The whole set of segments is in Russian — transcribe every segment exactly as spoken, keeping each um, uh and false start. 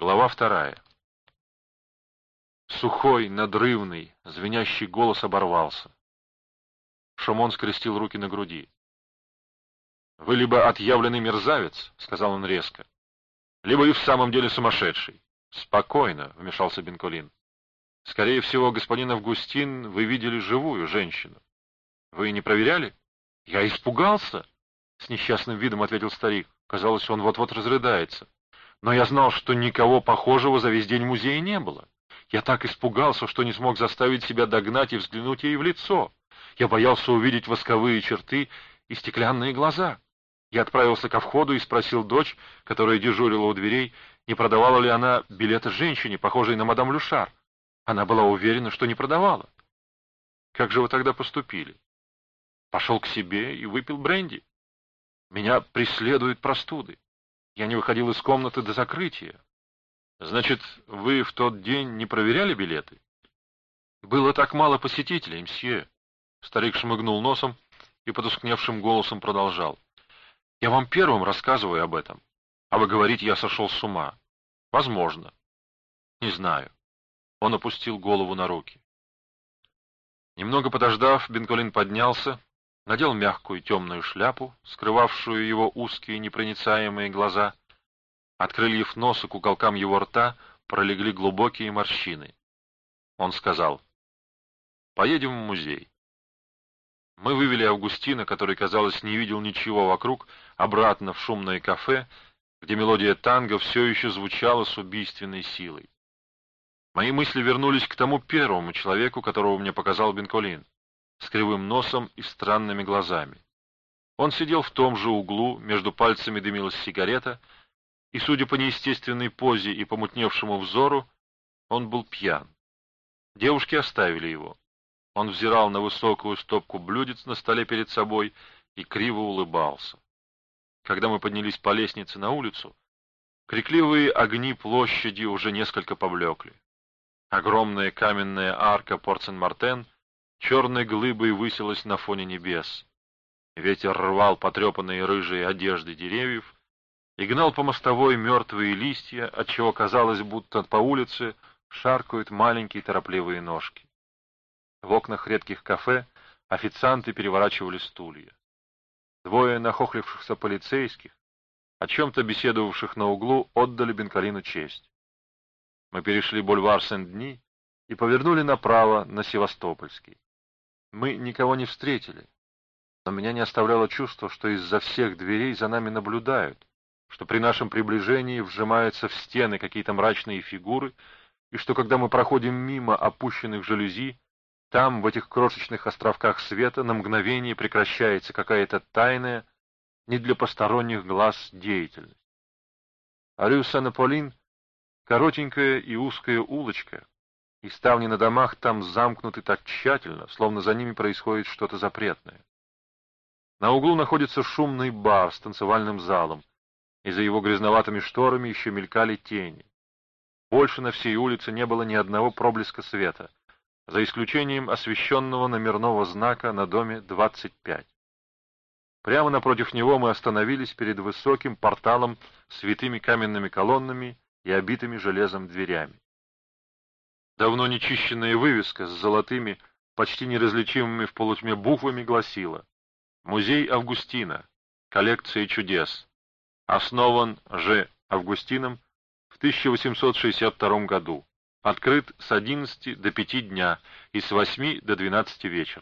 Глава вторая. Сухой, надрывный, звенящий голос оборвался. Шумон скрестил руки на груди. — Вы либо отъявленный мерзавец, — сказал он резко, — либо и в самом деле сумасшедший. — Спокойно, — вмешался Бенколин. — Скорее всего, господин Августин, вы видели живую женщину. Вы не проверяли? — Я испугался, — с несчастным видом ответил старик. Казалось, он вот-вот разрыдается. Но я знал, что никого похожего за весь день музея не было. Я так испугался, что не смог заставить себя догнать и взглянуть ей в лицо. Я боялся увидеть восковые черты и стеклянные глаза. Я отправился ко входу и спросил дочь, которая дежурила у дверей, не продавала ли она билеты женщине, похожей на мадам Люшар. Она была уверена, что не продавала. Как же вы тогда поступили? Пошел к себе и выпил бренди. Меня преследуют простуды. Я не выходил из комнаты до закрытия. Значит, вы в тот день не проверяли билеты? Было так мало посетителей, мсье. Старик шмыгнул носом и потускневшим голосом продолжал. Я вам первым рассказываю об этом. А вы говорите, я сошел с ума. Возможно. Не знаю. Он опустил голову на руки. Немного подождав, Бенколин поднялся, надел мягкую темную шляпу, скрывавшую его узкие непроницаемые глаза. От крыльев носа к уголкам его рта пролегли глубокие морщины. Он сказал: «Поедем в музей». Мы вывели Августина, который, казалось, не видел ничего вокруг, обратно в шумное кафе, где мелодия танго все еще звучала с убийственной силой. Мои мысли вернулись к тому первому человеку, которого мне показал Бенколин, с кривым носом и странными глазами. Он сидел в том же углу, между пальцами дымилась сигарета, и, судя по неестественной позе и помутневшему взору, он был пьян. Девушки оставили его. Он взирал на высокую стопку блюдец на столе перед собой и криво улыбался. Когда мы поднялись по лестнице на улицу, крикливые огни площади уже несколько поблекли. Огромная каменная арка Порт-Сен-Мартен черной глыбой высилась на фоне небес. Ветер рвал потрепанные рыжие одежды деревьев и гнал по мостовой мертвые листья, отчего казалось, будто по улице шаркают маленькие торопливые ножки. В окнах редких кафе официанты переворачивали стулья. Двое нахохлившихся полицейских, о чем-то беседовавших на углу, отдали Бенколину честь. Мы перешли бульвар Сен-Дени и повернули направо на Севастопольский. Мы никого не встретили, но меня не оставляло чувство, что из-за всех дверей за нами наблюдают, что при нашем приближении вжимаются в стены какие-то мрачные фигуры, и что, когда мы проходим мимо опущенных жалюзи, там, в этих крошечных островках света, на мгновение прекращается какая-то тайная, не для посторонних глаз деятельность. А Рю Сен-Аполлин — коротенькая и узкая улочка, и ставни на домах там замкнуты так тщательно, словно за ними происходит что-то запретное. На углу находится шумный бар с танцевальным залом, и за его грязноватыми шторами еще мелькали тени. Больше на всей улице не было ни одного проблеска света, за исключением освещенного номерного знака на доме двадцать пять. Прямо напротив него мы остановились перед высоким порталом с витыми каменными колоннами и обитыми железом дверями. Давно нечищенная вывеска с золотыми, почти неразличимыми в полутьме буквами гласила: «Музей Августина. Коллекция чудес. Основан Ж. Августином в тысяча восемьсот шестьдесят втором году. Открыт с одиннадцати до пяти дня и с восьми до двенадцати вечера».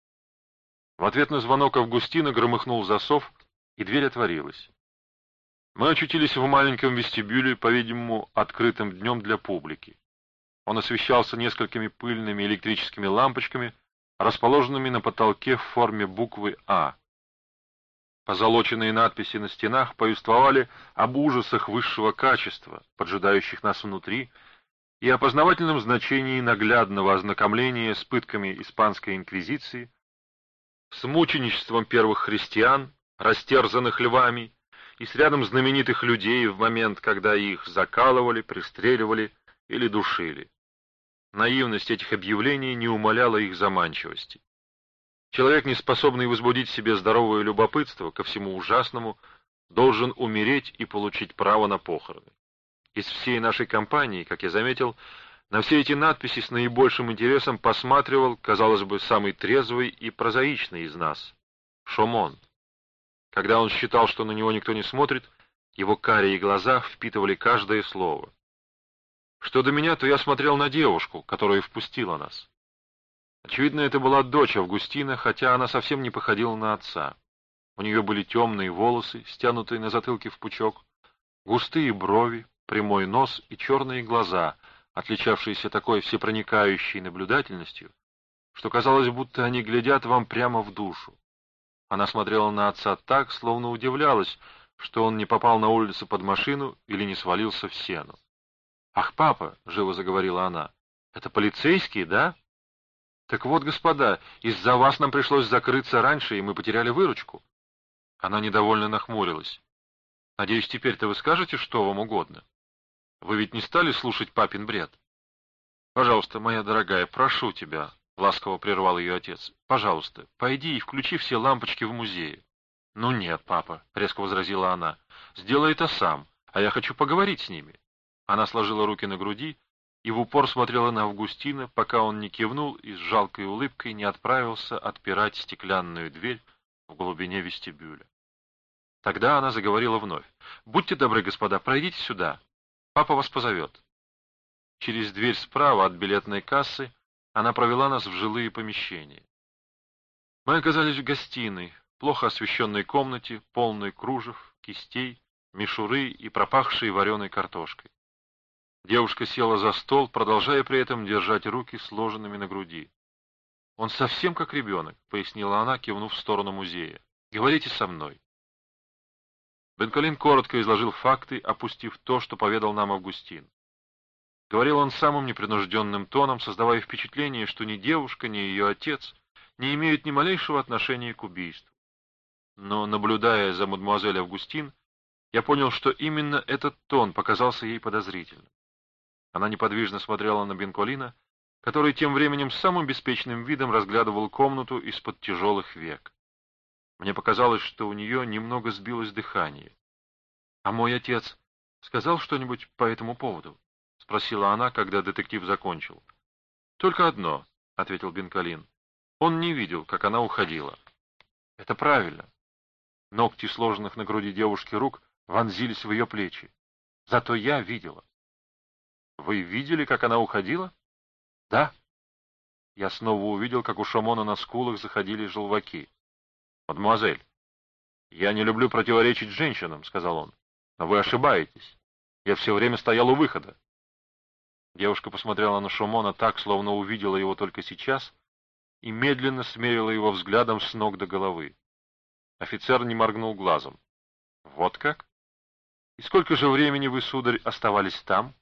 В ответ на звонок Августина громыхнул засов, и дверь отворилась. Мы очутились в маленьком вестибюле, по-видимому, открытым днем для публики. Он освещался несколькими пыльными электрическими лампочками, расположенными на потолке в форме буквы «А». Позолоченные надписи на стенах повествовали об ужасах высшего качества, поджидающих нас внутри, и о познавательном значении наглядного ознакомления с пытками испанской инквизиции, с мученичеством первых христиан, растерзанных львами, и с рядом знаменитых людей в момент, когда их закалывали, пристреливали или душили. Наивность этих объявлений не умаляла их заманчивости. Человек, не способный возбудить в себе здоровое любопытство ко всему ужасному, должен умереть и получить право на похороны. Из всей нашей компании, как я заметил, на все эти надписи с наибольшим интересом посматривал, казалось бы, самый трезвый и прозаичный из нас — Шомон. Когда он считал, что на него никто не смотрит, его карие глаза впитывали каждое слово. Что до меня, то я смотрел на девушку, которая впустила нас. Очевидно, это была дочь Августина, хотя она совсем не походила на отца. У нее были темные волосы, стянутые на затылке в пучок, густые брови, прямой нос и черные глаза, отличавшиеся такой всепроникающей наблюдательностью, что казалось, будто они глядят вам прямо в душу. Она смотрела на отца так, словно удивлялась, что он не попал на улицу под машину или не свалился в сену. «Ах, папа!» — живо заговорила она. «Это полицейские, да? Так вот, господа, из-за вас нам пришлось закрыться раньше, и мы потеряли выручку». Она недовольно нахмурилась. «Надеюсь, теперь-то вы скажете, что вам угодно? Вы ведь не стали слушать папин бред?» «Пожалуйста, моя дорогая, прошу тебя», — ласково прервал ее отец. «Пожалуйста, пойди и включи все лампочки в музее». «Ну нет, папа», — резко возразила она, — «сделай это сам, а я хочу поговорить с ними». Она сложила руки на груди и в упор смотрела на Августина, пока он не кивнул и с жалкой улыбкой не отправился отпирать стеклянную дверь в глубине вестибюля. Тогда она заговорила вновь. «Будьте добры, господа, пройдите сюда. Папа вас позовет». Через дверь справа от билетной кассы она провела нас в жилые помещения. Мы оказались в гостиной, плохо освещенной комнате, полной кружев, кистей, мишуры и пропахшей вареной картошкой. Девушка села за стол, продолжая при этом держать руки сложенными на груди. «Он совсем как ребенок», — пояснила она, кивнув в сторону музея. «Говорите со мной». Бенкалин коротко изложил факты, опустив то, что поведал нам Августин. Говорил он самым непринужденным тоном, создавая впечатление, что ни девушка, ни ее отец не имеют ни малейшего отношения к убийству. Но, наблюдая за мадемуазель Августин, я понял, что именно этот тон показался ей подозрительным. Она неподвижно смотрела на Бенколина, который тем временем с самым беспечным видом разглядывал комнату из-под тяжелых век. Мне показалось, что у нее немного сбилось дыхание. — А мой отец сказал что-нибудь по этому поводу? — спросила она, когда детектив закончил. — Только одно, — ответил Бенкалин. Он не видел, как она уходила. — Это правильно. Ногти сложенных на груди девушки рук вонзились в ее плечи. Зато я видела. — Вы видели, как она уходила? — Да. Я снова увидел, как у Шомона на скулах заходили желваки. — Мадемуазель, я не люблю противоречить женщинам, — сказал он. — Но вы ошибаетесь. Я все время стоял у выхода. Девушка посмотрела на Шомона так, словно увидела его только сейчас, и медленно смерила его взглядом с ног до головы. Офицер не моргнул глазом. — Вот как? И сколько же времени вы, сударь, оставались там?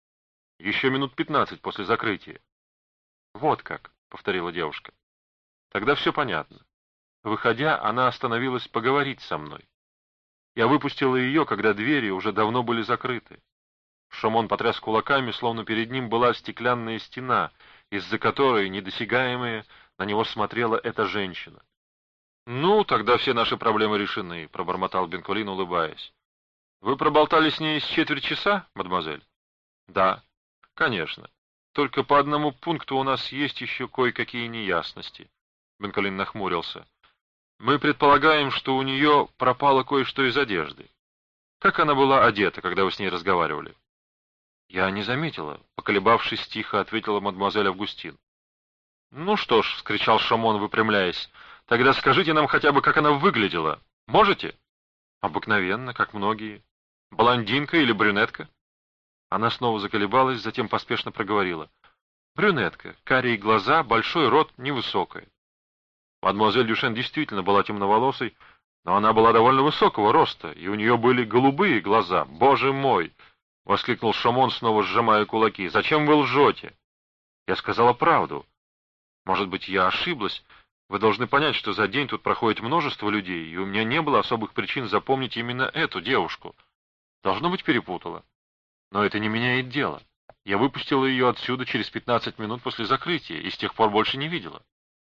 — Еще минут пятнадцать после закрытия. — Вот как, — повторила девушка. — Тогда все понятно. Выходя, она остановилась поговорить со мной. Я выпустила ее, когда двери уже давно были закрыты. Шомон потряс кулаками, словно перед ним была стеклянная стена, из-за которой, недосягаемая, на него смотрела эта женщина. — Ну, тогда все наши проблемы решены, — пробормотал Бенколин, улыбаясь. — Вы проболтали с ней с четверть часа, мадемуазель? — Да, конечно. Только по одному пункту у нас есть еще кое-какие неясности. Бенколин нахмурился. — Мы предполагаем, что у нее пропало кое-что из одежды. Как она была одета, когда вы с ней разговаривали? — Я не заметила, — поколебавшись, тихо ответила мадемуазель Августин. — Ну что ж, — вскричал Шомон, выпрямляясь, — тогда скажите нам хотя бы, как она выглядела. Можете? — Обыкновенно, как многие. Блондинка или брюнетка? Она снова заколебалась, затем поспешно проговорила. — Брюнетка, карие глаза, большой рот, невысокая. Мадемуазель Дюшен действительно была темноволосой, но она была довольно высокого роста, и у нее были голубые глаза. Боже мой! — воскликнул Шомон, снова сжимая кулаки. — Зачем вы лжете? Я сказала правду. Может быть, я ошиблась. Вы должны понять, что за день тут проходит множество людей, и у меня не было особых причин запомнить именно эту девушку. Должно быть, перепутала. Но это не меняет дело. Я выпустила ее отсюда через пятнадцать минут после закрытия, и с тех пор больше не видела.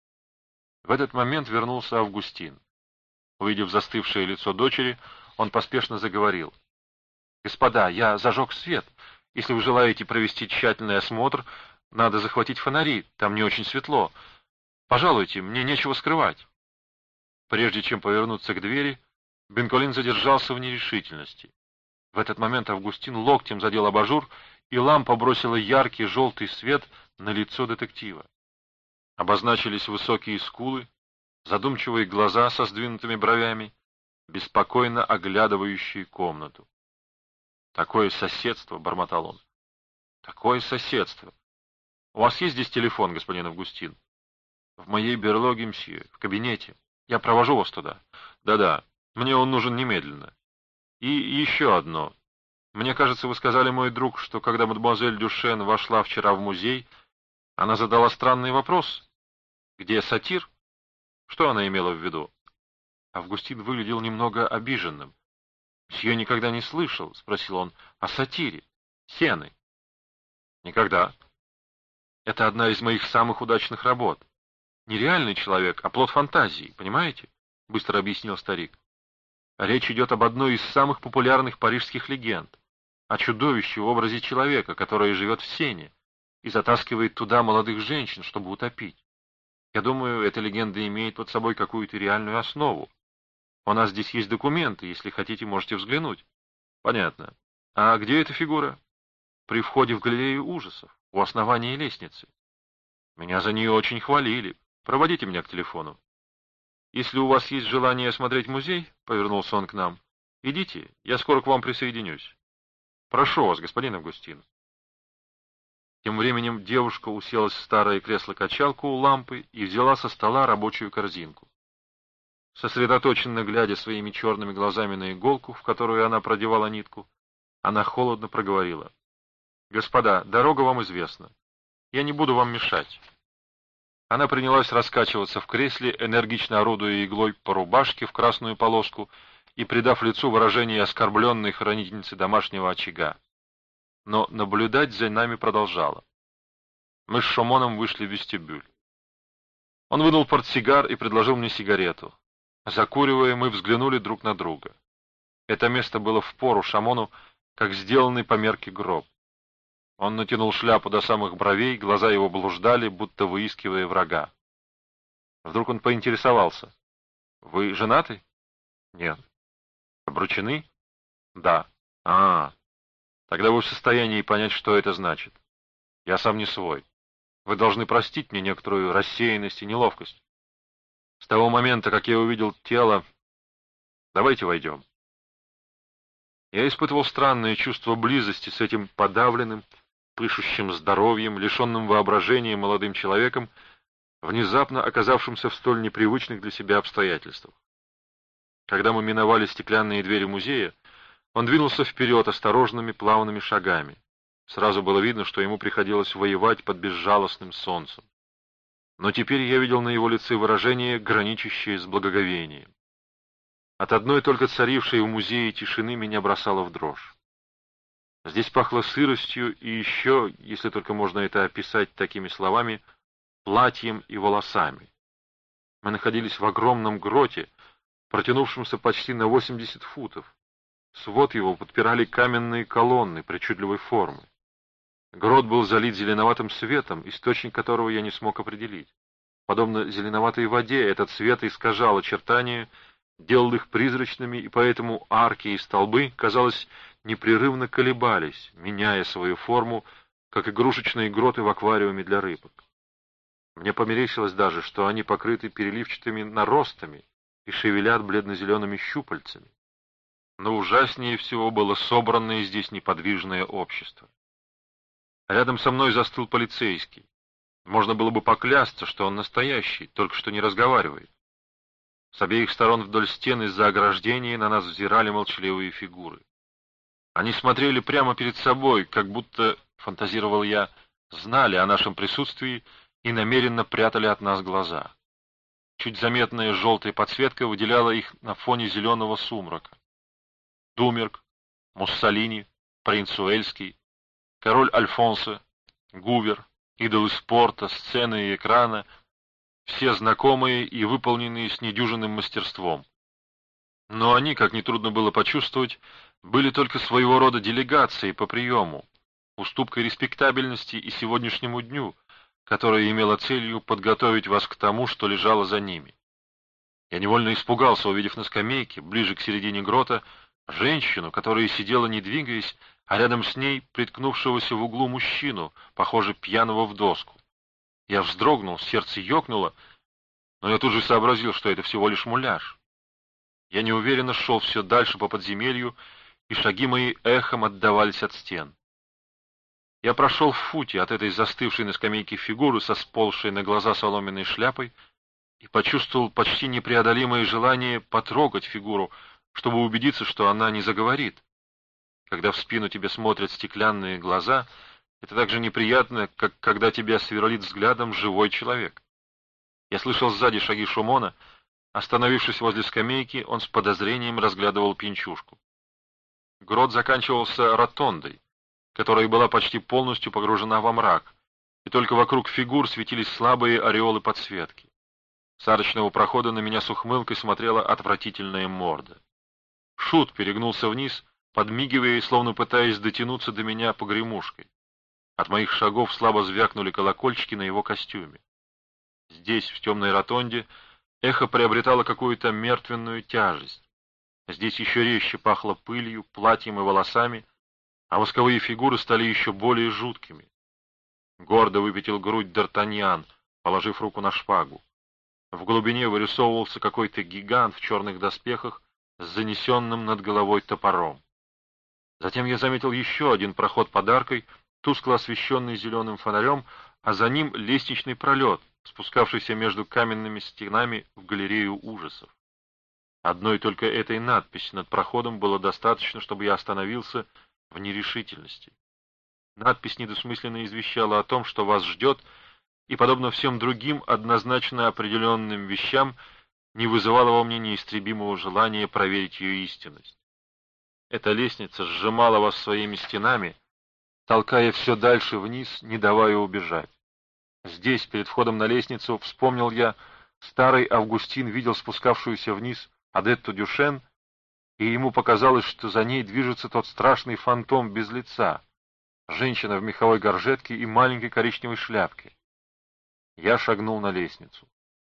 В этот момент вернулся Августин. Увидев застывшее лицо дочери, он поспешно заговорил. — Господа, я зажег свет. Если вы желаете провести тщательный осмотр, надо захватить фонари, там не очень светло. Пожалуйте, мне нечего скрывать». Прежде чем повернуться к двери, Бенколин задержался в нерешительности. В этот момент Августин локтем задел абажур, и лампа бросила яркий желтый свет на лицо детектива. Обозначились высокие скулы, задумчивые глаза со сдвинутыми бровями, беспокойно оглядывающие комнату. «Такое соседство», — бормотал он, — «такое соседство. У вас есть здесь телефон, господин Августин?» «В моей берлоге, мсье, в кабинете. Я провожу вас туда». «Да-да, мне он нужен немедленно. И еще одно. Мне кажется, вы сказали, мой друг, что когда мадемуазель Дюшен вошла вчера в музей, она задала странный вопрос. Где сатир? Что она имела в виду?» Августин выглядел немного обиженным. «Мсье никогда не слышал, — спросил он, — о сатире. Сены?» «Никогда. Это одна из моих самых удачных работ. Нереальный человек, а плод фантазии, понимаете?» — быстро объяснил старик. «Речь идет об одной из самых популярных парижских легенд, о чудовище в образе человека, которое живет в сене и затаскивает туда молодых женщин, чтобы утопить. Я думаю, эта легенда имеет под собой какую-то реальную основу. У нас здесь есть документы, если хотите, можете взглянуть». «Понятно. А где эта фигура?» «При входе в галерею ужасов, у основания лестницы. Меня за нее очень хвалили. Проводите меня к телефону. Если у вас есть желание осмотреть музей, — повернулся он к нам, — идите, я скоро к вам присоединюсь. Прошу вас, господин Августин». Тем временем девушка уселась в старое кресло-качалку у лампы и взяла со стола рабочую корзинку. Сосредоточенно глядя своими черными глазами на иголку, в которую она продевала нитку, она холодно проговорила: «Господа, дорога вам известна. Я не буду вам мешать». Она принялась раскачиваться в кресле, энергично орудуя иглой по рубашке в красную полоску и придав лицу выражение оскорбленной хранительницы домашнего очага. Но наблюдать за нами продолжала. Мы с Шомоном вышли в вестибюль. Он вынул портсигар и предложил мне сигарету. Закуривая, мы взглянули друг на друга. Это место было впору Шомону, как сделанный по мерке гроб. Он натянул шляпу до самых бровей, глаза его блуждали, будто выискивая врага. Вдруг он поинтересовался: «Вы женаты?» «Нет». «Обручены?» «Да». «А, тогда вы в состоянии понять, что это значит. Я сам не свой. Вы должны простить мне некоторую рассеянность и неловкость. С того момента, как я увидел тело... Давайте войдем». Я испытывал странное чувство близости с этим подавленным, пышущим здоровьем, лишенным воображения молодым человеком, внезапно оказавшимся в столь непривычных для себя обстоятельствах. Когда мы миновали стеклянные двери музея, он двинулся вперед осторожными плавными шагами. Сразу было видно, что ему приходилось воевать под безжалостным солнцем. Но теперь я видел на его лице выражение, граничащее с благоговением. От одной только царившей в музее тишины меня бросало в дрожь. Здесь пахло сыростью и еще, если только можно это описать такими словами, платьем и волосами. Мы находились в огромном гроте, протянувшемся почти на восемьдесят футов. Свод его подпирали каменные колонны причудливой формы. Грот был залит зеленоватым светом, источник которого я не смог определить. Подобно зеленоватой воде, этот свет искажал очертания, делал их призрачными, и поэтому арки и столбы, казалось, непрерывно колебались, меняя свою форму, как игрушечные гроты в аквариуме для рыбок. Мне померещилось даже, что они покрыты переливчатыми наростами и шевелят бледно-зелеными щупальцами. Но ужаснее всего было собранное здесь неподвижное общество. Рядом со мной застыл полицейский. Можно было бы поклясться, что он настоящий, только что не разговаривает. С обеих сторон вдоль стен из-за ограждения на нас взирали молчаливые фигуры. Они смотрели прямо перед собой, как будто, фантазировал я, знали о нашем присутствии и намеренно прятали от нас глаза. Чуть заметная желтая подсветка выделяла их на фоне зеленого сумрака. Думерк, Муссолини, принц Уэльский, король Альфонсо, Гувер, идолы спорта, сцены и экрана, все знакомые и выполненные с недюжинным мастерством. Но они, как нетрудно было почувствовать, были только своего рода делегацией по приему, уступкой респектабельности и сегодняшнему дню, которая имела целью подготовить вас к тому, что лежало за ними. Я невольно испугался, увидев на скамейке, ближе к середине грота, женщину, которая сидела не двигаясь, а рядом с ней приткнувшегося в углу мужчину, похоже, пьяного в доску. Я вздрогнул, сердце ёкнуло, но я тут же сообразил, что это всего лишь муляж. Я неуверенно шел все дальше по подземелью, и шаги мои эхом отдавались от стен. Я прошел в футе от этой застывшей на скамейке фигуры со сползшей на глаза соломенной шляпой и почувствовал почти непреодолимое желание потрогать фигуру, чтобы убедиться, что она не заговорит. Когда в спину тебе смотрят стеклянные глаза, это так же неприятно, как когда тебя сверлит взглядом живой человек. Я слышал сзади шаги Шумона. Остановившись возле скамейки, он с подозрением разглядывал пьянчушку. Грот заканчивался ротондой, которая была почти полностью погружена во мрак, и только вокруг фигур светились слабые ореолы подсветки. С арочного прохода на меня с ухмылкой смотрела отвратительная морда. Шут перегнулся вниз, подмигивая и словно пытаясь дотянуться до меня погремушкой. От моих шагов слабо звякнули колокольчики на его костюме. Здесь, в темной ротонде, эхо приобретало какую-то мертвенную тяжесть. Здесь еще резче пахло пылью, платьем и волосами, а восковые фигуры стали еще более жуткими. Гордо выпятил грудь Д'Артаньян, положив руку на шпагу. В глубине вырисовывался какой-то гигант в черных доспехах с занесенным над головой топором. Затем я заметил еще один проход под аркой, тускло освещенный зеленым фонарем, а за ним лестничный пролет, спускавшийся между каменными стенами в галерею ужасов. Одной только этой надписи над проходом было достаточно, чтобы я остановился в нерешительности. Надпись недосмысленно извещала о том, что вас ждет, и, подобно всем другим однозначно определенным вещам, не вызывала во мне неистребимого желания проверить ее истинность. Эта лестница сжимала вас своими стенами, толкая все дальше вниз, не давая убежать. Здесь, перед входом на лестницу, вспомнил я, старый Августин видел спускавшуюся вниз Адетту Дюшен, и ему показалось, что за ней движется тот страшный фантом без лица, женщина в меховой горжетке и маленькой коричневой шляпке. Я шагнул на лестницу.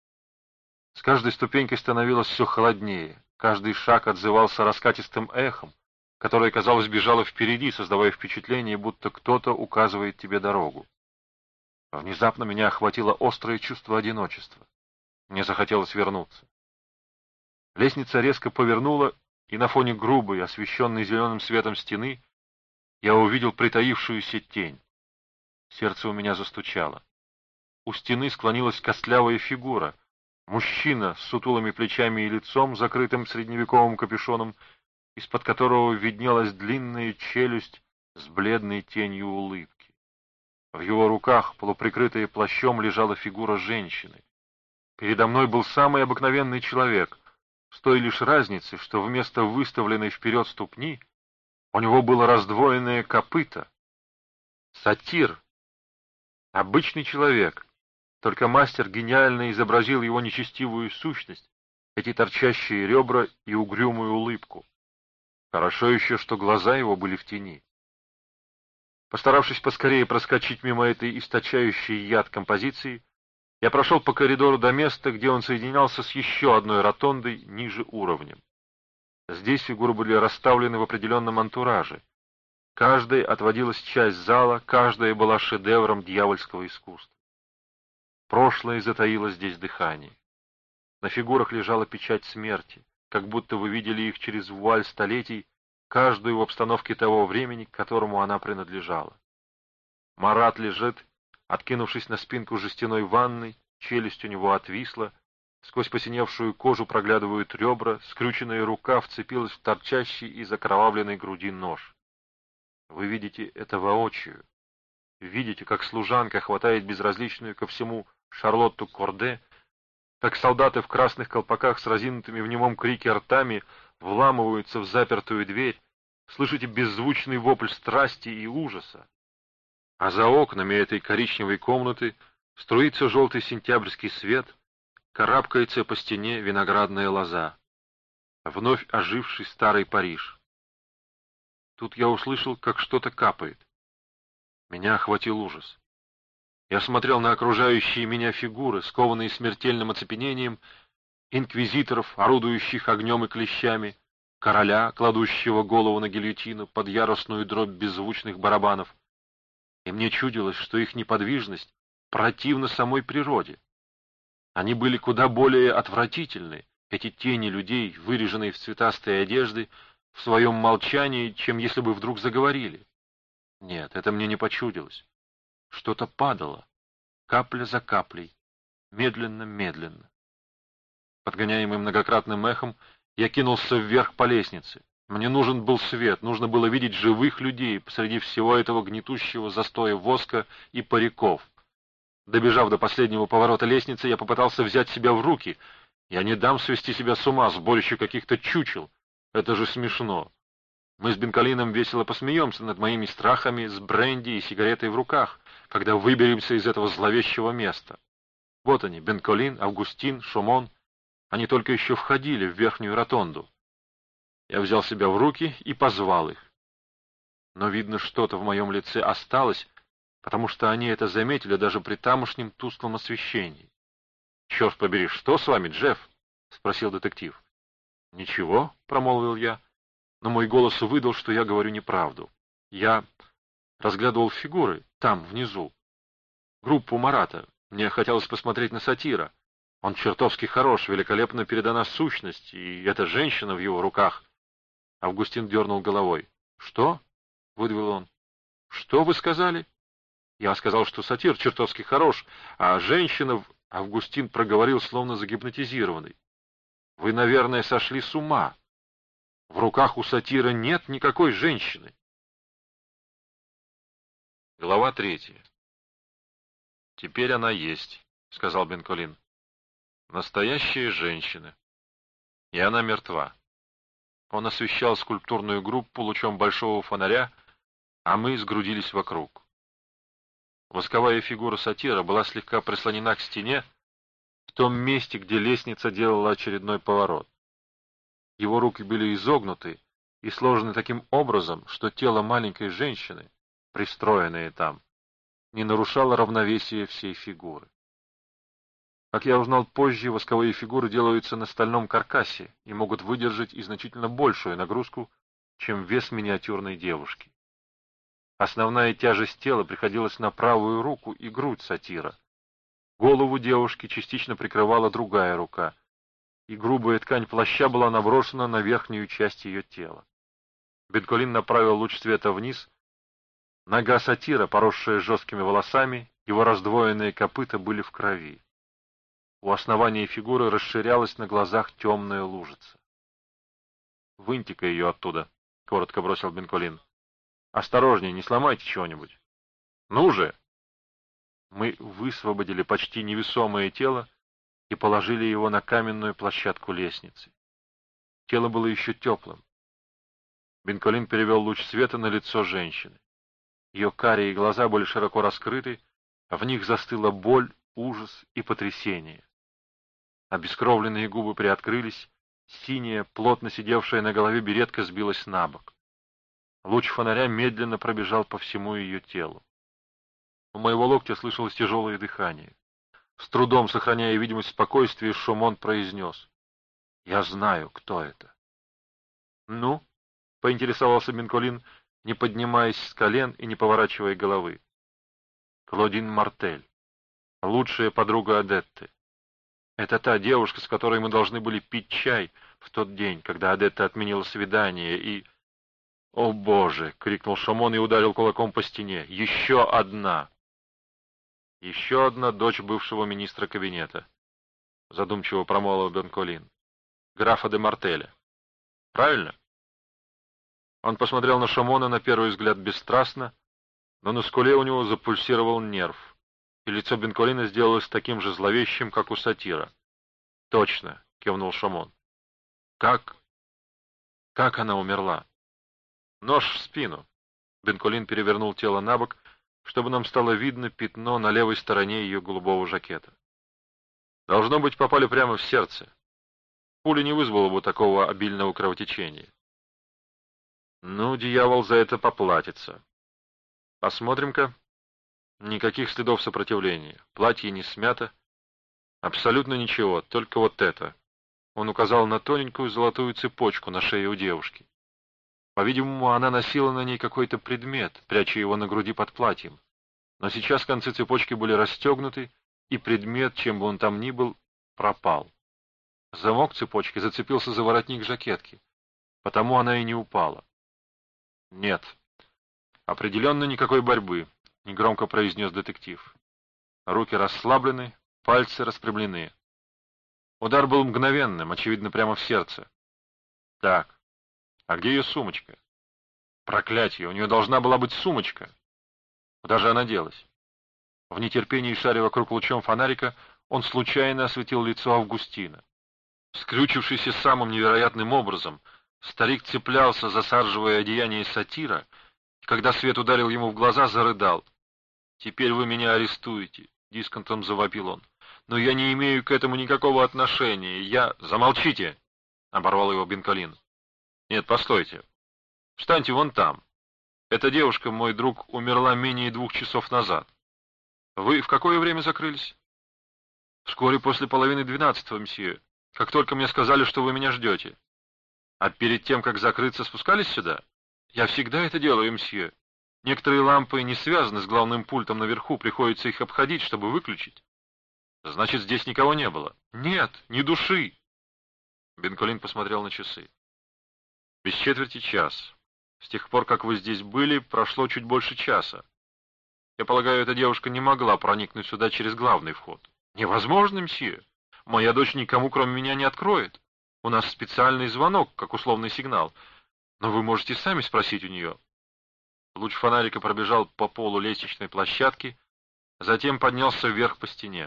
С каждой ступенькой становилось все холоднее, каждый шаг отзывался раскатистым эхом, которое, казалось, бежало впереди, создавая впечатление, будто кто-то указывает тебе дорогу. Внезапно меня охватило острое чувство одиночества. Мне захотелось вернуться. Лестница резко повернула, и на фоне грубой, освещенной зеленым светом стены, я увидел притаившуюся тень. Сердце у меня застучало. У стены склонилась костлявая фигура, мужчина с сутулыми плечами и лицом, закрытым средневековым капюшоном, из-под которого виднелась длинная челюсть с бледной тенью улыбки. В его руках, полуприкрытая плащом, лежала фигура женщины. Передо мной был самый обыкновенный человек, с той лишь разницей, что вместо выставленной вперед ступни у него было раздвоенное копыто. Сатир. Обычный человек, только мастер гениально изобразил его нечестивую сущность, эти торчащие ребра и угрюмую улыбку. Хорошо еще, что глаза его были в тени. Постаравшись поскорее проскочить мимо этой источающей яд композиции, я прошел по коридору до места, где он соединялся с еще одной ротондой ниже уровнем. Здесь фигуры были расставлены в определенном антураже. Каждой отводилась часть зала, каждая была шедевром дьявольского искусства. Прошлое затаило здесь дыхание. На фигурах лежала печать смерти, как будто вы видели их через вуаль столетий, каждую в обстановке того времени, к которому она принадлежала. Марат лежит, откинувшись на спинку жестяной ванны, челюсть у него отвисла, сквозь посиневшую кожу проглядывают ребра, скрюченная рука вцепилась в торчащий из окровавленной груди нож. Вы видите это воочию. Видите, как служанка хватает безразличную ко всему Шарлотту Корде, как солдаты в красных колпаках с разинутыми в немом крике ртами вламываются в запертую дверь, слышите беззвучный вопль страсти и ужаса. А за окнами этой коричневой комнаты струится желтый сентябрьский свет, карабкается по стене виноградная лоза. Вновь оживший старый Париж. Тут я услышал, как что-то капает. Меня охватил ужас. Я смотрел на окружающие меня фигуры, скованные смертельным оцепенением, инквизиторов, орудующих огнем и клещами, короля, кладущего голову на гильотину под яростную дробь беззвучных барабанов. И мне чудилось, что их неподвижность противна самой природе. Они были куда более отвратительны, эти тени людей, выреженные в цветастые одежды, в своем молчании, чем если бы вдруг заговорили. Нет, это мне не почудилось. Что-то падало, капля за каплей, медленно-медленно. Подгоняемый многократным эхом, я кинулся вверх по лестнице. Мне нужен был свет, нужно было видеть живых людей посреди всего этого гнетущего застоя воска и париков. Добежав до последнего поворота лестницы, я попытался взять себя в руки. Я не дам свести себя с ума с сборищем каких-то чучел. Это же смешно. Мы с Бенколином весело посмеемся над моими страхами с бренди и сигаретой в руках, когда выберемся из этого зловещего места. Вот они, Бенколин, Августин, Шумон. Они только еще входили в верхнюю ротонду. Я взял себя в руки и позвал их. Но, видно, что-то в моем лице осталось, потому что они это заметили даже при тамошнем тусклом освещении. — Черт побери, что с вами, Джефф? — спросил детектив. — Ничего, — промолвил я, но мой голос выдал, что я говорю неправду. Я разглядывал фигуры там, внизу. Группу Марата. Мне хотелось посмотреть на сатира. Он чертовски хорош, великолепно передана сущность, и эта женщина в его руках. Августин дернул головой. — Что? — выдавил он. — Что вы сказали? Я сказал, что сатир чертовски хорош, а женщина... В... Августин проговорил, словно загипнотизированный. — Вы, наверное, сошли с ума. В руках у сатира нет никакой женщины. Глава третья. — Теперь она есть, — сказал Бенколин. — Настоящая женщина. И она мертва. Он освещал скульптурную группу лучом большого фонаря, а мы сгрудились вокруг. Восковая фигура сатира была слегка прислонена к стене в том месте, где лестница делала очередной поворот. Его руки были изогнуты и сложены таким образом, что тело маленькой женщины, пристроенное там, не нарушало равновесие всей фигуры. Как я узнал позже, восковые фигуры делаются на стальном каркасе и могут выдержать и значительно большую нагрузку, чем вес миниатюрной девушки. Основная тяжесть тела приходилась на правую руку и грудь сатира. Голову девушки частично прикрывала другая рука, и грубая ткань плаща была наброшена на верхнюю часть ее тела. Бенколин направил луч света вниз. Нога сатира, поросшая жесткими волосами, его раздвоенные копыта были в крови. У основания фигуры расширялась на глазах темная лужица. — Выньте-ка ее оттуда, — коротко бросил Бенколин. — Осторожнее, не сломайте чего-нибудь. — Ну же! Мы высвободили почти невесомое тело и положили его на каменную площадку лестницы. Тело было еще теплым. Бенколин перевел луч света на лицо женщины. Ее карие глаза были широко раскрыты, а в них застыла боль, ужас и потрясение. Обескровленные губы приоткрылись, синяя, плотно сидевшая на голове беретка сбилась на бок. Луч фонаря медленно пробежал по всему ее телу. У моего локтя слышалось тяжелое дыхание. С трудом сохраняя видимость спокойствия, Шумон произнес: — Я знаю, кто это. — Ну? — поинтересовался Бенколин, не поднимаясь с колен и не поворачивая головы. — Клодин Мартель, лучшая подруга Адетты. Это та девушка, с которой мы должны были пить чай в тот день, когда Адетта отменила свидание, и... — О, Боже! — крикнул Шумон и ударил кулаком по стене. — Еще одна! — Еще одна дочь бывшего министра кабинета, — задумчиво промолвил Бенколин. — Графа де Мартеля. Правильно? Он посмотрел на Шумона на первый взгляд бесстрастно, но на скуле у него запульсировал нерв, и лицо Бенколина сделалось таким же зловещим, как у сатира. — Точно, — кивнул Шумон. — Как... как она умерла? — Нож в спину. Бенколин перевернул тело на бок, чтобы нам стало видно пятно на левой стороне ее голубого жакета. Должно быть, попали прямо в сердце. Пуля не вызвала бы такого обильного кровотечения. Ну, дьявол за это поплатится. Посмотрим-ка, Никаких следов сопротивления. Платье не смято. Абсолютно ничего, только вот это. Он указал на тоненькую золотую цепочку на шее у девушки. По-видимому, она носила на ней какой-то предмет, пряча его на груди под платьем. Но сейчас концы цепочки были расстегнуты, и предмет, чем бы он там ни был, пропал. Замок цепочки зацепился за воротник жакетки, потому она и не упала. «Нет, определенно никакой борьбы», — негромко произнес детектив. Руки расслаблены, пальцы распрямлены. Удар был мгновенным, очевидно, прямо в сердце. Так, а где ее сумочка? Проклятье, у нее должна была быть сумочка. Куда же она делась? В нетерпении, шаря вокруг лучом фонарика, он случайно осветил лицо Августина. Скрючившийся самым невероятным образом, старик цеплялся за саржевое одеяние сатира, и когда свет ударил ему в глаза, зарыдал. «Теперь вы меня арестуете», — дисконтом завопил он. «Но я не имею к этому никакого отношения. Я...» «Замолчите!» — оборвал его Бенколин. «Нет, постойте. Встаньте вон там. Эта девушка, мой друг, умерла менее двух часов назад. Вы в какое время закрылись?» «Вскоре после половины двенадцатого, мсье. Как только мне сказали, что вы меня ждете». «А перед тем, как закрыться, спускались сюда?» «Я всегда это делаю, мсье. Некоторые лампы не связаны с главным пультом наверху, приходится их обходить, чтобы выключить». «Значит, здесь никого не было?» «Нет, ни души». Бенколин посмотрел на часы. «Без четверти час. С тех пор, как вы здесь были, прошло чуть больше часа. Я полагаю, эта девушка не могла проникнуть сюда через главный вход». «Невозможно, мсье. Моя дочь никому, кроме меня, не откроет. У нас специальный звонок, как условный сигнал. Но вы можете сами спросить у нее». Луч фонарика пробежал по полу лестничной площадки, затем поднялся вверх по стене.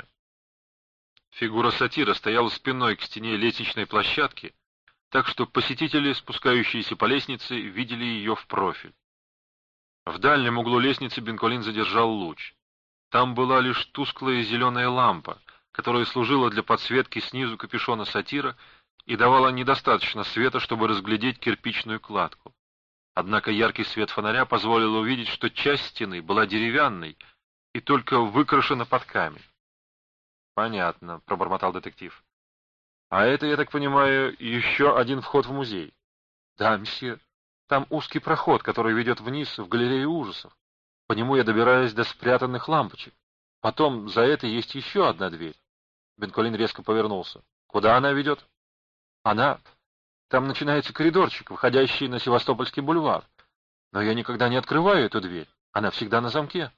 Фигура сатира стояла спиной к стене лестничной площадки, так что посетители, спускающиеся по лестнице, видели ее в профиль. В дальнем углу лестницы Бенколин задержал луч. Там была лишь тусклая зеленая лампа, которая служила для подсветки снизу капюшона сатира и давала недостаточно света, чтобы разглядеть кирпичную кладку. Однако яркий свет фонаря позволил увидеть, что часть стены была деревянной и только выкрашена под камень. «Понятно», — пробормотал детектив. «А это, я так понимаю, еще один вход в музей?» «Да, мсье. Там узкий проход, который ведет вниз в галерею ужасов. По нему я добираюсь до спрятанных лампочек. Потом за это есть еще одна дверь». Бенколин резко повернулся. «Куда она ведет?» «Она... Там начинается коридорчик, выходящий на Севастопольский бульвар. Но я никогда не открываю эту дверь. Она всегда на замке».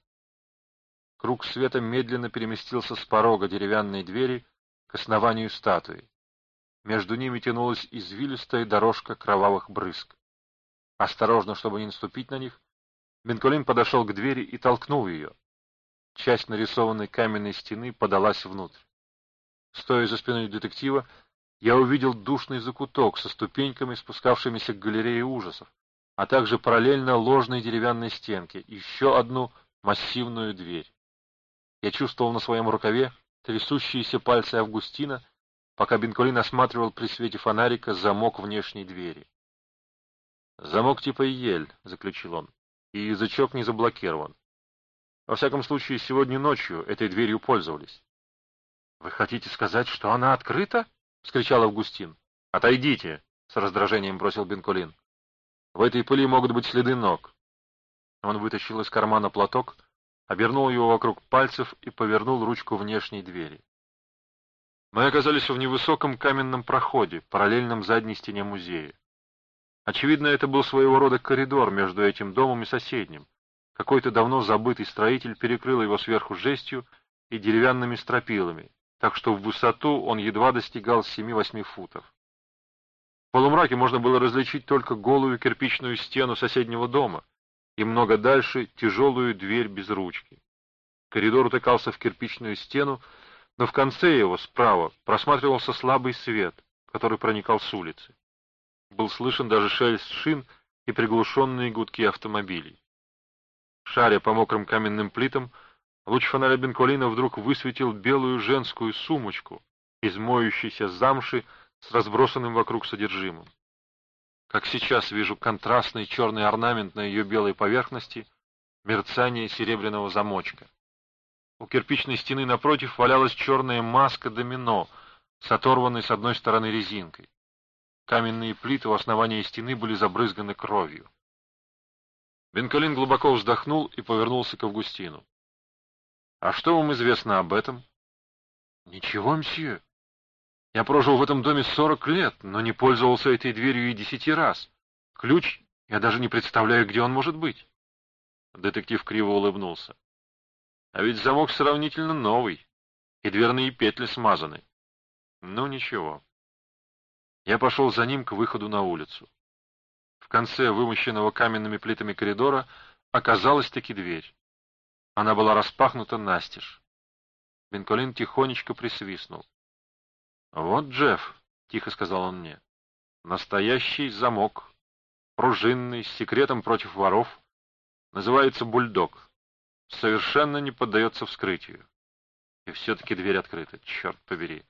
Круг света медленно переместился с порога деревянной двери к основанию статуи. Между ними тянулась извилистая дорожка кровавых брызг. Осторожно, чтобы не наступить на них, Бенколин подошел к двери и толкнул ее. Часть нарисованной каменной стены подалась внутрь. Стоя за спиной детектива, я увидел душный закуток со ступеньками, спускавшимися к галерее ужасов, а также параллельно ложной деревянной стенке, еще одну массивную дверь. Я чувствовал на своем рукаве трясущиеся пальцы Августина, пока Бенколин осматривал при свете фонарика замок внешней двери. «Замок типа Йель», — заключил он, — «и язычок не заблокирован. Во всяком случае, сегодня ночью этой дверью пользовались». «Вы хотите сказать, что она открыта?» — вскричал Августин. «Отойдите!» — с раздражением бросил Бенколин. «В этой пыли могут быть следы ног». Он вытащил из кармана платок, обернул его вокруг пальцев и повернул ручку внешней двери. Мы оказались в невысоком каменном проходе, параллельном задней стене музея. Очевидно, это был своего рода коридор между этим домом и соседним. Какой-то давно забытый строитель перекрыл его сверху жестью и деревянными стропилами, так что в высоту он едва достигал семи-восьми футов. В полумраке можно было различить только голую кирпичную стену соседнего дома и много дальше тяжелую дверь без ручки. Коридор утыкался в кирпичную стену, но в конце его, справа, просматривался слабый свет, который проникал с улицы. Был слышен даже шелест шин и приглушенные гудки автомобилей. Шаря по мокрым каменным плитам, луч фонаря Бенколина вдруг высветил белую женскую сумочку из моющейся замши с разбросанным вокруг содержимым. Как сейчас вижу контрастный черный орнамент на ее белой поверхности, мерцание серебряного замочка. У кирпичной стены напротив валялась черная маска домино с оторванной с одной стороны резинкой. Каменные плиты у основания стены были забрызганы кровью. Бенколин глубоко вздохнул и повернулся к Августину. — А что вам известно об этом? — Ничего, мсье. Я прожил в этом доме сорок лет, но не пользовался этой дверью и десяти раз. Ключ, я даже не представляю, где он может быть. Детектив криво улыбнулся. — А ведь замок сравнительно новый, и дверные петли смазаны. Ну, ничего. Я пошел за ним к выходу на улицу. В конце вымощенного каменными плитами коридора оказалась-таки дверь. Она была распахнута настежь. Бенколин тихонечко присвистнул. — Вот, Джефф, — тихо сказал он мне, — настоящий замок, пружинный, с секретом против воров, называется бульдог, совершенно не поддается вскрытию. И все-таки дверь открыта, черт побери.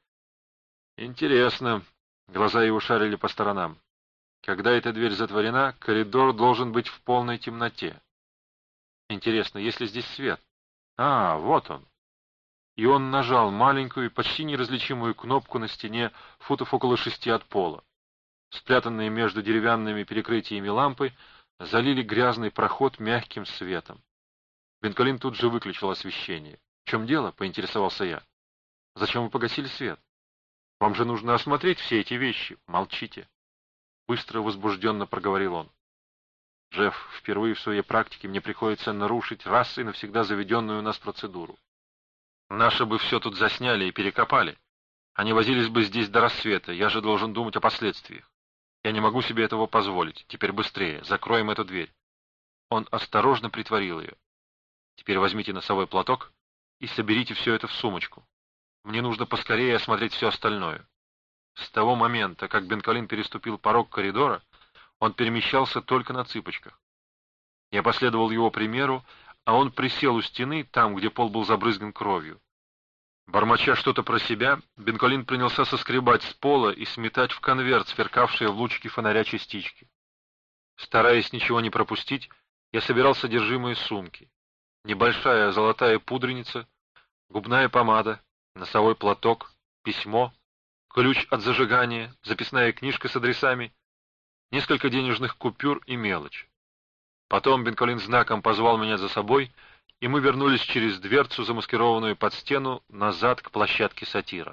Интересно. Глаза его шарили по сторонам. Когда эта дверь затворена, коридор должен быть в полной темноте. Интересно, есть ли здесь свет? А, вот он. И он нажал маленькую, почти неразличимую кнопку на стене футов около шести от пола. Спрятанные между деревянными перекрытиями лампы залили грязный проход мягким светом. Бенколин тут же выключил освещение. — В чем дело? — поинтересовался я. — Зачем вы погасили свет? Вам же нужно осмотреть все эти вещи. Молчите. Быстро, возбужденно проговорил он. Джефф, впервые в своей практике мне приходится нарушить раз и навсегда заведенную у нас процедуру. Наши бы все тут засняли и перекопали. Они возились бы здесь до рассвета. Я же должен думать о последствиях. Я не могу себе этого позволить. Теперь быстрее. Закроем эту дверь. Он осторожно притворил ее. Теперь возьмите носовой платок и соберите все это в сумочку. Мне нужно поскорее осмотреть все остальное. С того момента, как Бенколин переступил порог коридора, он перемещался только на цыпочках. Я последовал его примеру, а он присел у стены, там, где пол был забрызган кровью. Бормоча что-то про себя, Бенколин принялся соскребать с пола и сметать в конверт, сверкавшие в лучике фонаря частички. Стараясь ничего не пропустить, я собирал содержимое сумки. Небольшая золотая пудреница, губная помада, носовой платок, письмо, ключ от зажигания, записная книжка с адресами, несколько денежных купюр и мелочь. Потом Бенколин знаком позвал меня за собой, и мы вернулись через дверцу, замаскированную под стену, назад к площадке сатира.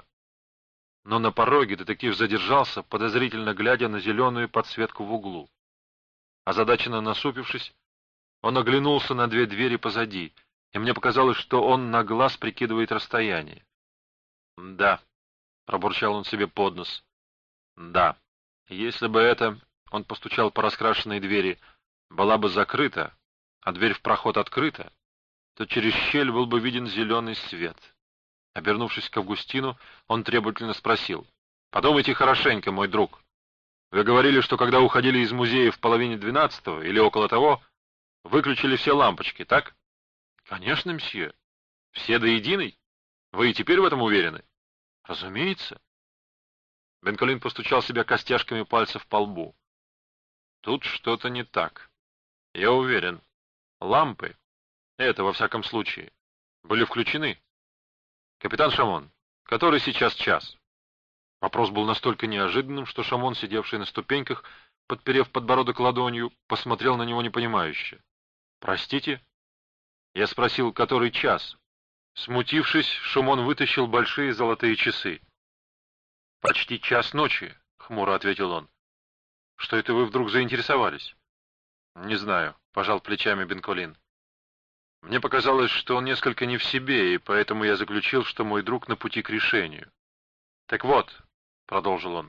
Но на пороге детектив задержался, подозрительно глядя на зеленую подсветку в углу. Озадаченно насупившись, он оглянулся на две двери позади, и мне показалось, что он на глаз прикидывает расстояние. «Да», — пробурчал он себе под нос, — «да, если бы это...» — он постучал по раскрашенной двери — была бы закрыта, а дверь в проход открыта, то через щель был бы виден зеленый свет. Обернувшись к Августину, он требовательно спросил: «Подумайте хорошенько, мой друг. Вы говорили, что когда уходили из музея в половине двенадцатого или около того, выключили все лампочки, так?» «Конечно, мсье. Все до единой? Вы и теперь в этом уверены?» «Разумеется». Бенколин постучал себя костяшками пальцев по лбу. «Тут что-то не так. Я уверен. Лампы, это во всяком случае, были включены. Капитан Шамон, который сейчас час?» Вопрос был настолько неожиданным, что Шамон, сидевший на ступеньках, подперев подбородок ладонью, посмотрел на него непонимающе. «Простите?» Я спросил, который час. Смутившись, Шамон вытащил большие золотые часы. «Почти час ночи», — хмуро ответил он. «Что это вы вдруг заинтересовались?» «Не знаю», — пожал плечами Бенколин. «Мне показалось, что он несколько не в себе, и поэтому я заключил, что мой друг на пути к решению. Так вот», — продолжил он,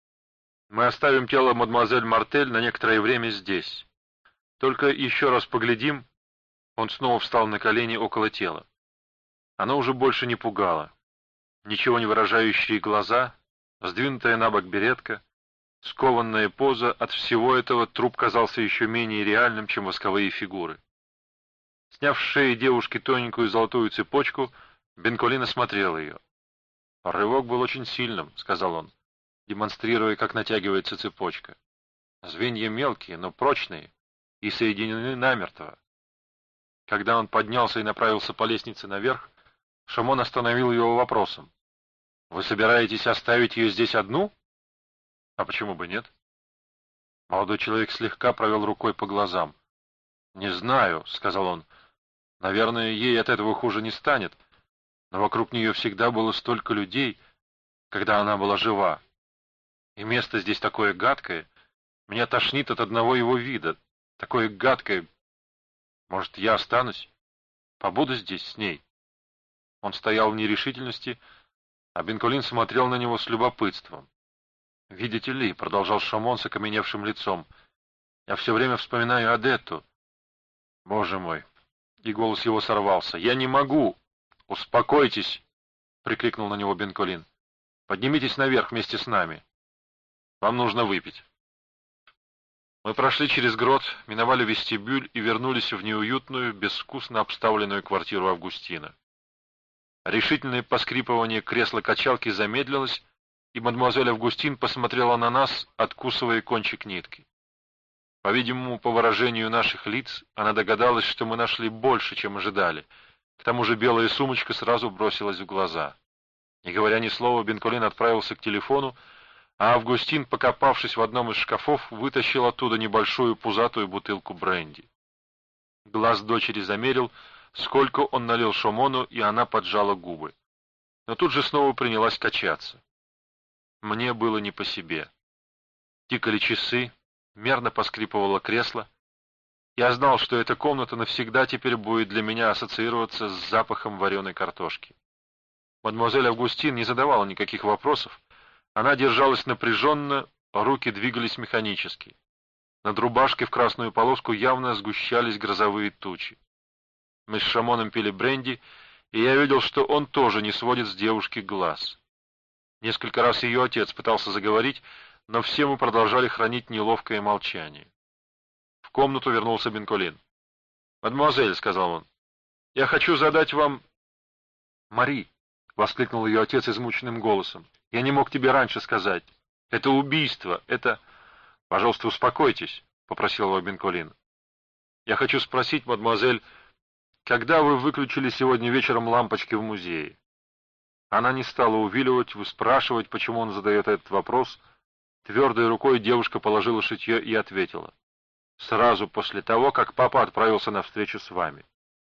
— «мы оставим тело мадемуазель Мартель на некоторое время здесь. Только еще раз поглядим». Он снова встал на колени около тела. Оно уже больше не пугало. Ничего не выражающие глаза, сдвинутая на бок беретка, скованная поза, от всего этого труп казался еще менее реальным, чем восковые фигуры. Сняв с шеи девушки тоненькую золотую цепочку, Бенколин осмотрел ее. «Рывок был очень сильным», — сказал он, демонстрируя, как натягивается цепочка. «Звенья мелкие, но прочные и соединены намертво». Когда он поднялся и направился по лестнице наверх, Шамон остановил его вопросом. «Вы собираетесь оставить ее здесь одну?» «А почему бы нет?» Молодой человек слегка провел рукой по глазам. «Не знаю», — сказал он. «Наверное, ей от этого хуже не станет, но вокруг нее всегда было столько людей, когда она была жива. И место здесь такое гадкое. Меня тошнит от одного его вида. Такое гадкое. Может, я останусь? Побуду здесь с ней?» Он стоял в нерешительности, а Бенколин смотрел на него с любопытством. «Видите ли», — продолжал Шамон с окаменевшим лицом, — «я все время вспоминаю Адетту. Боже мой!» И голос его сорвался. «Я не могу!» «Успокойтесь!» — прикрикнул на него Бенколин. «Поднимитесь наверх вместе с нами. Вам нужно выпить». Мы прошли через грот, миновали вестибюль и вернулись в неуютную, безвкусно обставленную квартиру Августина. Решительное поскрипывание кресла-качалки замедлилось, и мадемуазель Августин посмотрела на нас, откусывая кончик нитки. По-видимому, по выражению наших лиц, она догадалась, что мы нашли больше, чем ожидали. К тому же белая сумочка сразу бросилась в глаза. Не говоря ни слова, Бенколин отправился к телефону, а Августин, покопавшись в одном из шкафов, вытащил оттуда небольшую пузатую бутылку бренди. Глаз дочери замерил, сколько он налил Шамону, и она поджала губы. Но тут же снова принялась качаться. Мне было не по себе. Тикали часы, мерно поскрипывало кресло. Я знал, что эта комната навсегда теперь будет для меня ассоциироваться с запахом вареной картошки. Мадемуазель Августин не задавала никаких вопросов. Она держалась напряженно, руки двигались механически. Над рубашкой в красную полоску явно сгущались грозовые тучи. Мы с Шамоном пили бренди, и я видел, что он тоже не сводит с девушки глаз. Несколько раз ее отец пытался заговорить, но все мы продолжали хранить неловкое молчание. В комнату вернулся Бенколин. «Мадемуазель», — сказал он, — «я хочу задать вам...» «Мари», — воскликнул ее отец измученным голосом, — «я не мог тебе раньше сказать. Это убийство, это...» «Пожалуйста, успокойтесь», — попросил его Бенколин. «Я хочу спросить, мадемуазель, когда вы выключили сегодня вечером лампочки в музее?» Она не стала увиливать, выспрашивать, почему он задает этот вопрос. Твердой рукой девушка положила шитье и ответила: «Сразу после того, как папа отправился на встречу с вами».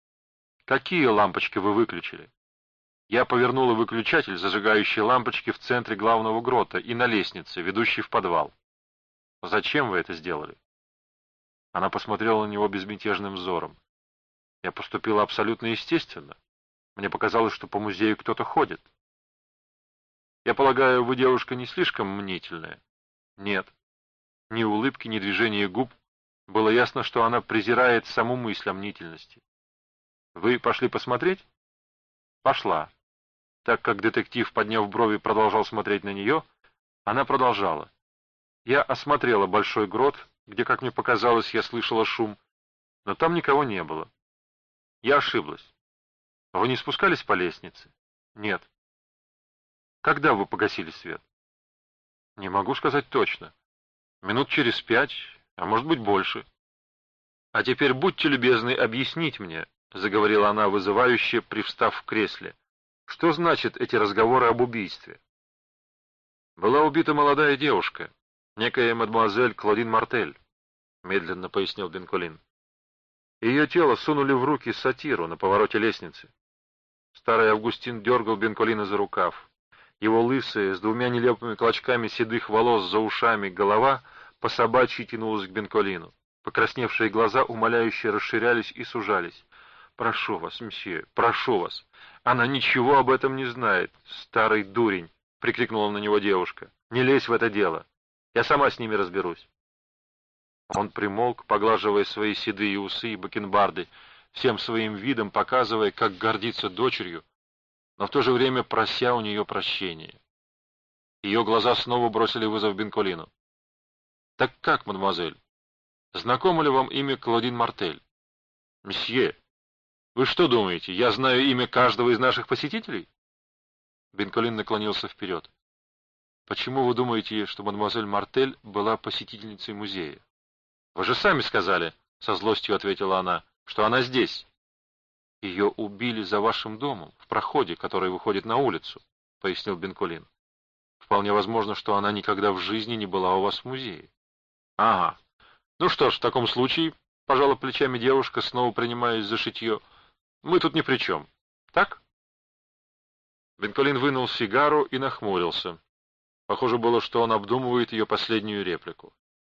«Какие лампочки вы выключили?» Я повернула выключатель, зажигающий лампочки в центре главного грота и на лестнице, ведущей в подвал. «Зачем вы это сделали?» Она посмотрела на него безмятежным взором. «Я поступила абсолютно естественно. Мне показалось, что по музею кто-то ходит». «Я полагаю, вы девушка не слишком мнительная?» «Нет». Ни улыбки, ни движения губ. Было ясно, что она презирает саму мысль о мнительности. «Вы пошли посмотреть?» «Пошла». Так как детектив, подняв брови, продолжал смотреть на нее, она продолжала. «Я осмотрела большой грот, где, как мне показалось, я слышала шум, но там никого не было. Я ошиблась. Вы не спускались по лестнице?» «Нет». «Когда вы погасили свет?» «Не могу сказать точно. Минут через пять, а может быть больше». «А теперь будьте любезны объяснить мне», — заговорила она вызывающе, привстав в кресле, — «что значит эти разговоры об убийстве?» «Была убита молодая девушка, некая мадемуазель Клодин Мартель», — медленно пояснил Бенколин. «Ее тело сунули в руки сатиру на повороте лестницы». Старый Августин дергал Бенколина за рукав. Его лысая, с двумя нелепыми клочками седых волос за ушами голова по собачьи тянулась к Бенколину. Покрасневшие глаза умоляюще расширялись и сужались. «Прошу вас, мсье, прошу вас. Она ничего об этом не знает, старый дурень», — прикрикнула на него девушка. «Не лезь в это дело. Я сама с ними разберусь». Он примолк, поглаживая свои седые усы и бакенбарды, всем своим видом показывая, как гордится дочерью, но в то же время прося у нее прощения. Ее глаза снова бросили вызов Бенколину. «Так как, мадемуазель, знакомо ли вам имя Клодин Мартель?» «Месье, вы что думаете, я знаю имя каждого из наших посетителей?» Бенколин наклонился вперед. «Почему вы думаете, что мадемуазель Мартель была посетительницей музея?» «Вы же сами сказали», — со злостью ответила она, — «что она здесь». Ее убили за вашим домом, в проходе, который выходит на улицу, — пояснил Бенкулин. Вполне возможно, что она никогда в жизни не была у вас в музее. — Ага. Ну что ж, в таком случае, — пожала плечами девушка, снова принимаясь за шитье, — мы тут ни при чем. Так? Бенкулин вынул сигару и нахмурился. Похоже было, что он обдумывает ее последнюю реплику.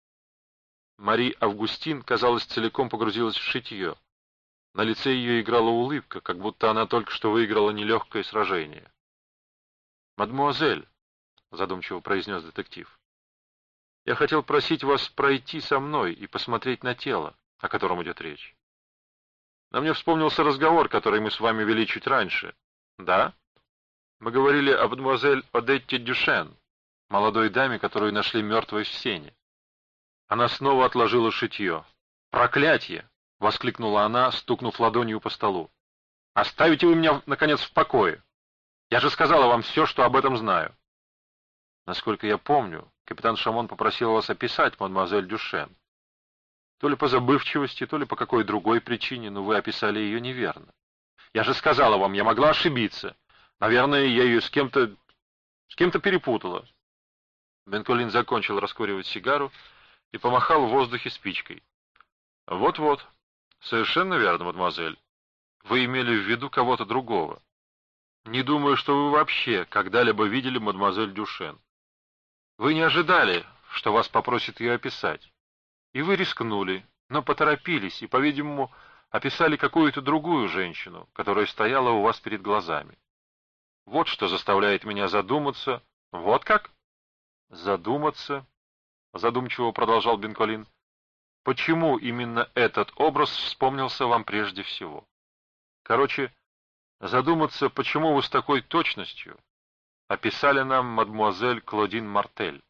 Мари Августин, казалось, целиком погрузилась в шитье. На лице ее играла улыбка, как будто она только что выиграла нелегкое сражение. «Мадемуазель», — задумчиво произнес детектив, — «я хотел просить вас пройти со мной и посмотреть на тело, о котором идет речь. Но мне вспомнился разговор, который мы с вами вели чуть раньше. Да? Мы говорили об мадемуазель Одетте Дюшен, молодой даме, которую нашли мертвой в сене. Она снова отложила шитье. «Проклятье!» — воскликнула она, стукнув ладонью по столу. «Оставите вы меня, наконец, в покое! Я же сказала вам все, что об этом знаю!» «Насколько я помню, капитан Шамон попросил вас описать мадемуазель Дюшен. То ли по забывчивости, то ли по какой другой причине, но вы описали ее неверно. Я же сказала вам, я могла ошибиться. Наверное, я ее с кем-то... с кем-то перепутала». Бенкулин закончил раскуривать сигару и помахал в воздухе спичкой. «Вот-вот, совершенно верно, мадемуазель. Вы имели в виду кого-то другого. Не думаю, что вы вообще когда-либо видели мадемуазель Дюшен. Вы не ожидали, что вас попросят ее описать. И вы рискнули, но поторопились и, по-видимому, описали какую-то другую женщину, которая стояла у вас перед глазами. Вот что заставляет меня задуматься. Вот как? Задуматься, задумчиво продолжал Бенкулин. Почему именно этот образ вспомнился вам прежде всего? Короче, задуматься, почему вы с такой точностью описали нам мадемуазель Клодин Мартель.